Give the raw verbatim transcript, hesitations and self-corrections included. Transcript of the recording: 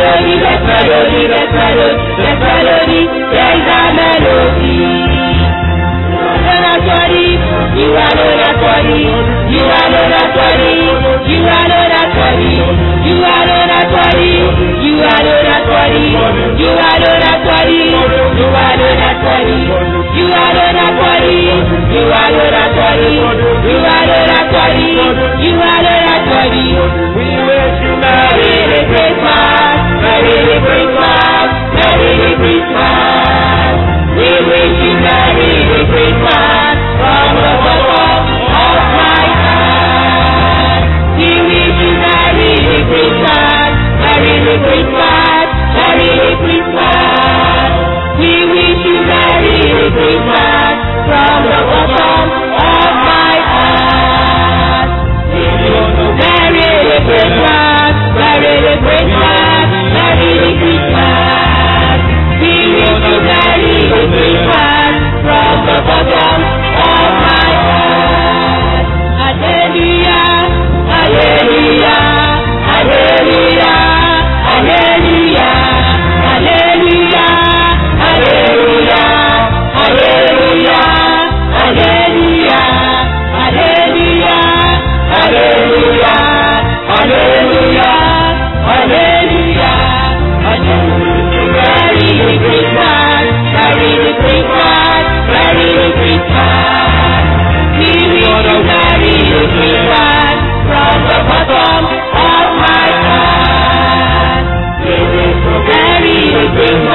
melody, best melody, best melody, best melody, there is a melody. You are not worthy, you are not worthy, you are not worthy, you are not worthy, you are not worthy, you are not worthy, you are not worthy, you are not worthy, you are not worthy, you are not worthy, you are not worthy. We wish you Merry Christmas, Merry Christmas, Merry Christmas. We wish you Merry Christmas from the bottom of my heart. We wish you Merry Christmas, Merry Christmas, Merry Christmas. We wish you Merry Christmas from the bottom of my heart. Merry Christmas, Merry Christmas, Merry Christmas. We wish you Merry Christmas from the bottom of my heart. Hallelujah, hallelujah, hallelujah, hallelujah, hallelujah, hallelujah, hallelujah, hallelujah, hallelujah, hallelujah, hallelujah, hallelujah, hallelujah. Merry Christmas, Merry Christmas, Merry Christmas. We wish you Merry Christmas from the bottom of my heart. Merry Christmas.